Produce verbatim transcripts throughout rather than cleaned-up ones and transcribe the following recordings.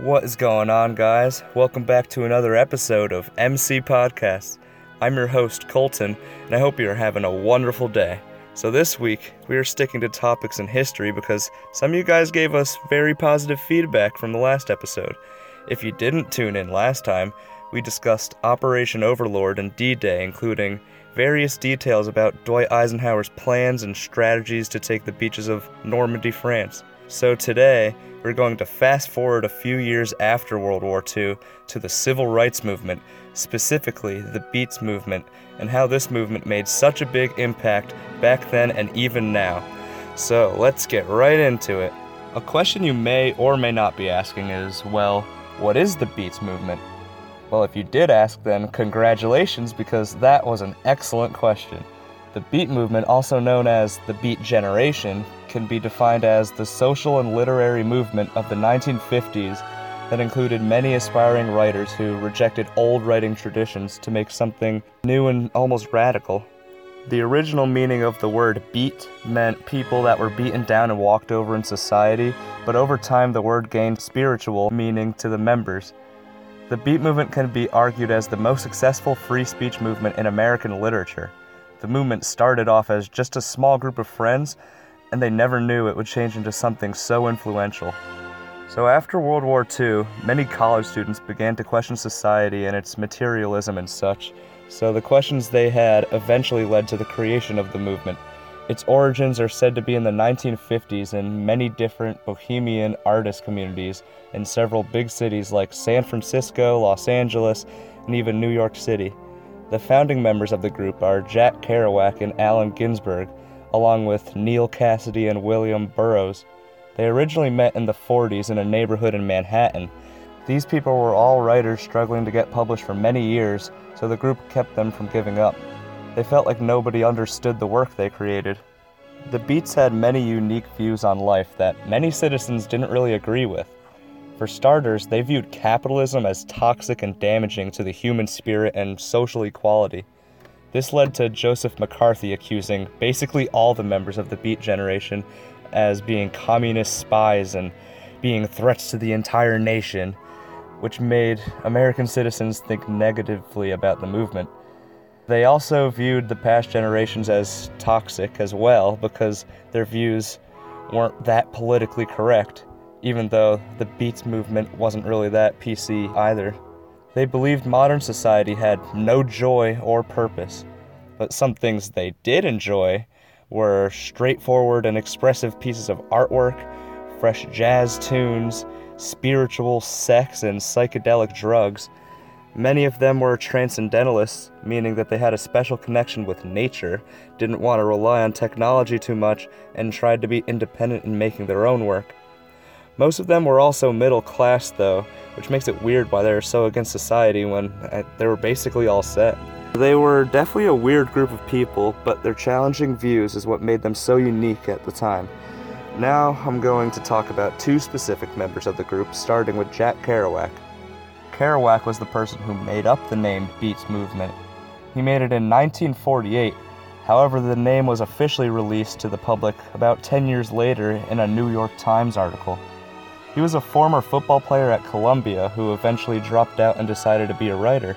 What is going on, guys? Welcome back to another episode of M C Podcasts. I'm your host, Colton, and I hope you're having a wonderful day. So this week, we are sticking to topics in history because some of you guys gave us very positive feedback from the last episode. If you didn't tune in last time, we discussed Operation Overlord and D-Day, including various details about Dwight Eisenhower's plans and strategies to take the beaches of Normandy, France. So today, we're going to fast forward a few years after World War Two to the Civil Rights Movement, specifically the Beats Movement, and how this movement made such a big impact back then and even now. So let's get right into it. A question you may or may not be asking is, well, what is the Beats Movement? Well, if you did ask, then congratulations, because that was an excellent question. The Beat Movement, also known as the Beat Generation, can be defined as the social and literary movement of the nineteen fifties that included many aspiring writers who rejected old writing traditions to make something new and almost radical. The original meaning of the word beat meant people that were beaten down and walked over in society, but over time the word gained spiritual meaning to the members. The Beat Movement can be argued as the most successful free speech movement in American literature. The movement started off as just a small group of friends, and they never knew it would change into something so influential. So after World War Two, many college students began to question society and its materialism and such, so the questions they had eventually led to the creation of the movement. Its origins are said to be in the nineteen fifties in many different bohemian artist communities in several big cities like San Francisco, Los Angeles, and even New York City. The founding members of the group are Jack Kerouac and Allen Ginsberg, along with Neal Cassady and William Burroughs. They originally met in the forties in a neighborhood in Manhattan. These people were all writers struggling to get published for many years, so the group kept them from giving up. They felt like nobody understood the work they created. The Beats had many unique views on life that many citizens didn't really agree with. For starters, they viewed capitalism as toxic and damaging to the human spirit and social equality. This led to Joseph McCarthy accusing basically all the members of the Beat Generation as being communist spies and being threats to the entire nation, which made American citizens think negatively about the movement. They also viewed the past generations as toxic as well because their views weren't that politically correct, even though the Beats movement wasn't really that P C either. They believed modern society had no joy or purpose, but some things they did enjoy were straightforward and expressive pieces of artwork, fresh jazz tunes, spiritual sex, and psychedelic drugs. Many of them were transcendentalists, meaning that they had a special connection with nature, didn't want to rely on technology too much, and tried to be independent in making their own work. Most of them were also middle class, though, which makes it weird why they were so against society when they were basically all set. They were definitely a weird group of people, but their challenging views is what made them so unique at the time. Now I'm going to talk about two specific members of the group, starting with Jack Kerouac. Kerouac was the person who made up the name Beats Movement. He made it in nineteen forty-eight, however the name was officially released to the public about ten years later in a New York Times article. He was a former football player at Columbia who eventually dropped out and decided to be a writer.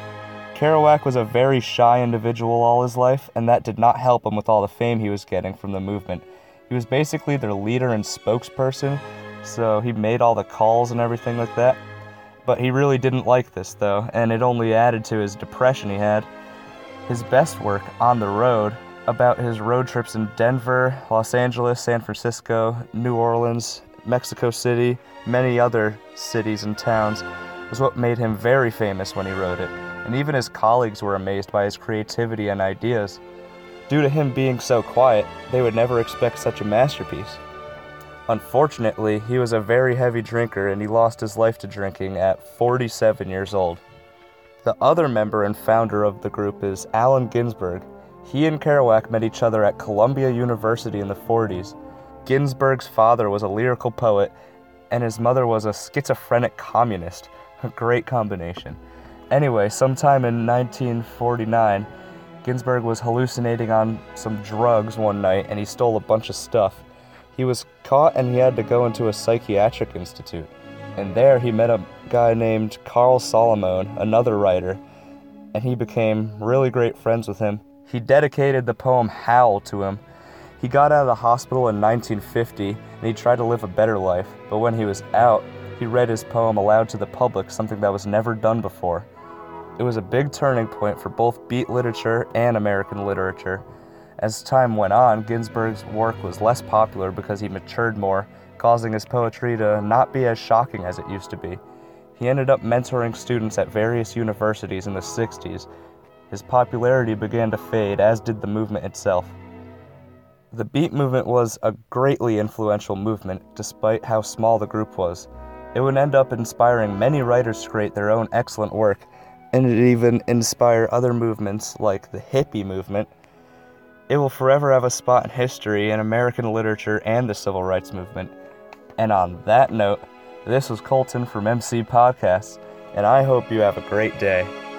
Kerouac was a very shy individual all his life, and that did not help him with all the fame he was getting from the movement. He was basically their leader and spokesperson, so he made all the calls and everything like that. But he really didn't like this, though, and it only added to his depression he had. His best work, On the Road, about his road trips in Denver, Los Angeles, San Francisco, New Orleans, Mexico City, many other cities and towns, was what made him very famous when he wrote it, and even his colleagues were amazed by his creativity and ideas. Due to him being so quiet, they would never expect such a masterpiece. Unfortunately, he was a very heavy drinker and he lost his life to drinking at forty-seven years old. The other member and founder of the group is Allen Ginsberg. He and Kerouac met each other at Columbia University in the forties. Ginsberg's father was a lyrical poet, and his mother was a schizophrenic communist. A great combination. Anyway, sometime in nineteen forty-nine, Ginsberg was hallucinating on some drugs one night, and he stole a bunch of stuff. He was caught and he had to go into a psychiatric institute. And there he met a guy named Carl Solomon, another writer, and he became really great friends with him. He dedicated the poem Howl to him. He got out of the hospital in nineteen fifty, and he tried to live a better life, but when he was out, he read his poem aloud to the public, something that was never done before. It was a big turning point for both beat literature and American literature. As time went on, Ginsberg's work was less popular because he matured more, causing his poetry to not be as shocking as it used to be. He ended up mentoring students at various universities in the sixties. His popularity began to fade, as did the movement itself. The Beat movement was a greatly influential movement, despite how small the group was. It would end up inspiring many writers to create their own excellent work, and it even inspire other movements like the hippie movement. It will forever have a spot in history in American literature and the civil rights movement. And on that note, this was Colton from M C Podcasts, and I hope you have a great day.